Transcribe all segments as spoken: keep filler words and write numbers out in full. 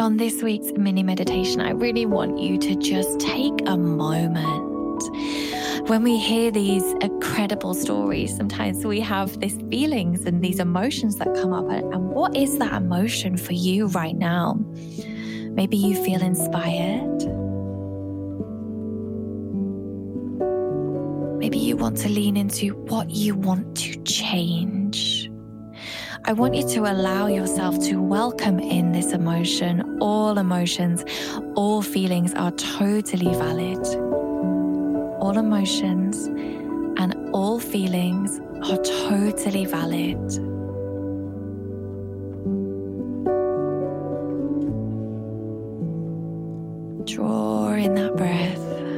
on this week's mini meditation, I really want you to just take a moment. When we hear these incredible stories, sometimes we have these feelings and these emotions that come up. And what is that emotion for you right now? Maybe you feel inspired. Maybe you want to lean into what you want to change. I want you to allow yourself to welcome in this emotion. All emotions, all feelings are totally valid. All emotions and all feelings are totally valid. Draw in that breath.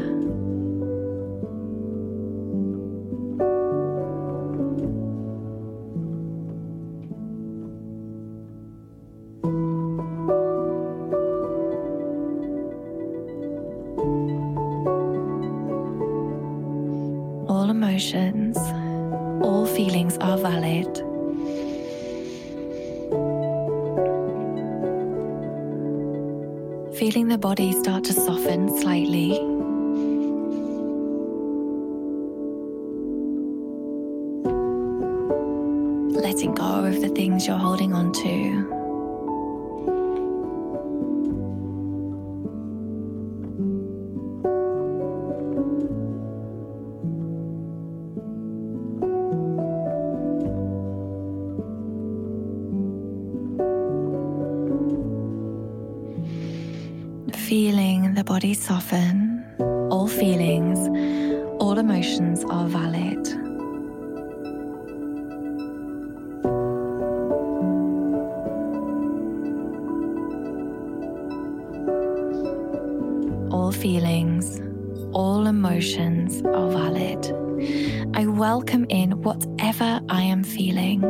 All emotions, all feelings are valid. Feeling the body start to soften slightly. Letting go of the things you're holding on to. Feeling the body soften. All feelings, all emotions are valid. All feelings, all emotions are valid. I welcome in whatever I am feeling.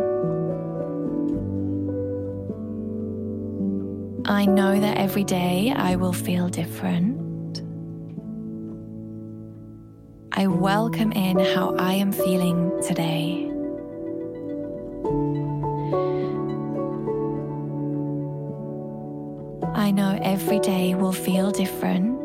I know that every day I will feel different. I welcome in how I am feeling today. I know every day will feel different.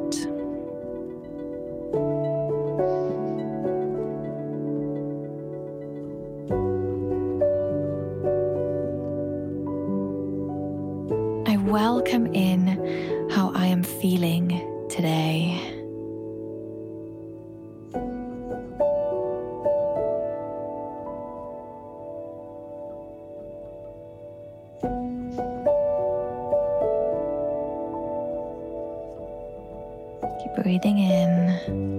I welcome in how I am feeling today. Keep breathing in,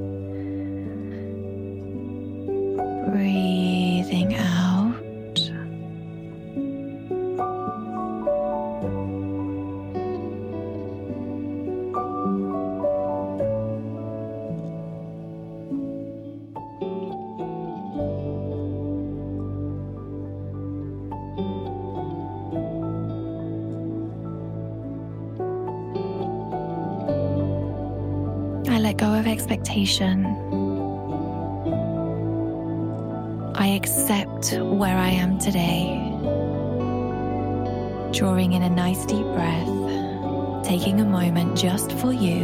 breathing out. I let go of expectation. I accept where I am today. Drawing in a nice deep breath, taking a moment just for you,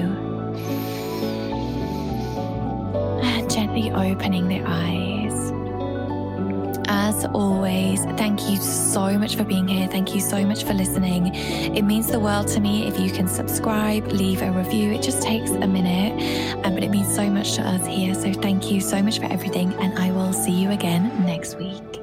and gently opening the eyes. As always, thank you so much for being here. Thank you so much for listening. It means the world to me if you can subscribe, leave a review. It just takes a minute, um, but it means so much to us here. So thank you so much for everything, and I will see you again next week.